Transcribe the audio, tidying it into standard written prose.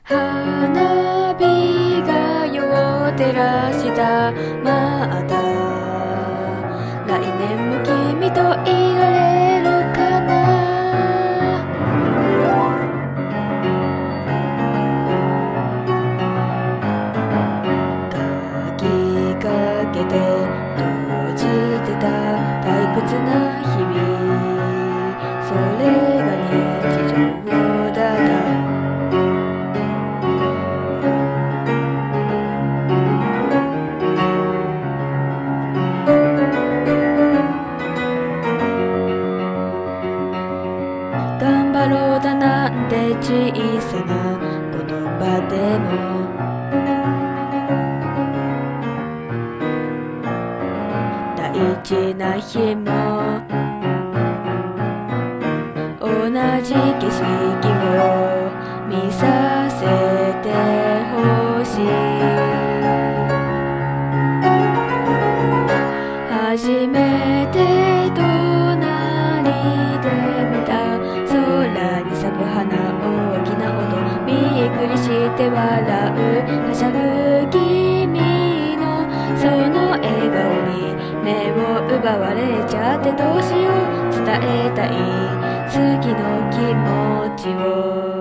花火が夜を照らしたまた来年も君といられるかな。書きかけて閉じてた退屈な日々、それが日常だった。頑張ろうだなんて小さな言葉でも大事な日も同じ景色を見させてほしい。初めて隣で見た空に咲く花、大きな音、びっくりして笑う、はしゃぐ君のその笑顔に目を奪われちゃって、どうしよう、伝えたい次の気持ちを。